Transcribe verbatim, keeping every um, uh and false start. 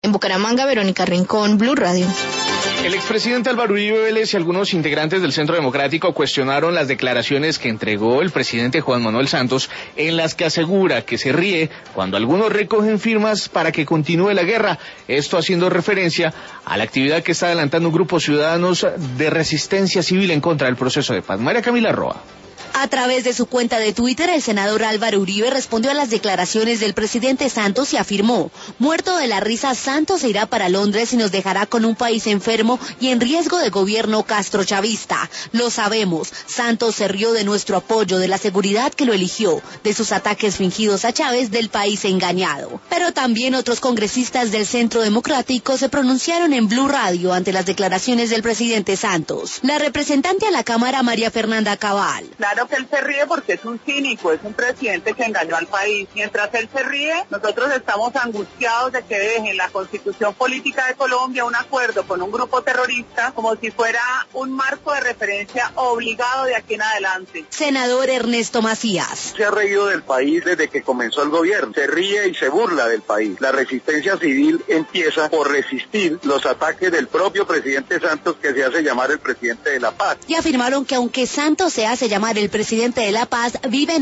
En Bucaramanga, Verónica Rincón, Blue Radio. El expresidente Álvaro Uribe Vélez y algunos integrantes del Centro Democrático cuestionaron las declaraciones que entregó el presidente Juan Manuel Santos, en las que asegura que se ríe cuando algunos recogen firmas para que continúe la guerra. Esto haciendo referencia a la actividad que está adelantando un grupo de ciudadanos de resistencia civil en contra del proceso de paz. María Camila Roa. A través de su cuenta de Twitter, el senador Álvaro Uribe respondió a las declaraciones del presidente Santos y afirmó: muerto de la risa, Santos se irá para Londres y nos dejará con un país enfermo y en riesgo de gobierno castrochavista. Lo sabemos, Santos se rió de nuestro apoyo, de la seguridad que lo eligió, de sus ataques fingidos a Chávez, del país engañado. Pero también otros congresistas del Centro Democrático se pronunciaron en Blue Radio ante las declaraciones del presidente Santos. La representante a la Cámara, María Fernanda Cabal. Claro que él se ríe porque es un cínico, es un presidente que engañó al país. Mientras él se ríe, nosotros estamos angustiados de que dejen la Constitución Política de Colombia un acuerdo con un grupo terrorista como si fuera un marco de referencia obligado de aquí en adelante. Senador Ernesto Macías. Se ha reído del país desde que comenzó el gobierno, se ríe y se burla del país. La resistencia civil empieza por resistir los ataques del propio presidente Santos, que se hace llamar el presidente de la paz. Y afirmaron que aunque Santos se hace llamar el presidente de la paz, vive en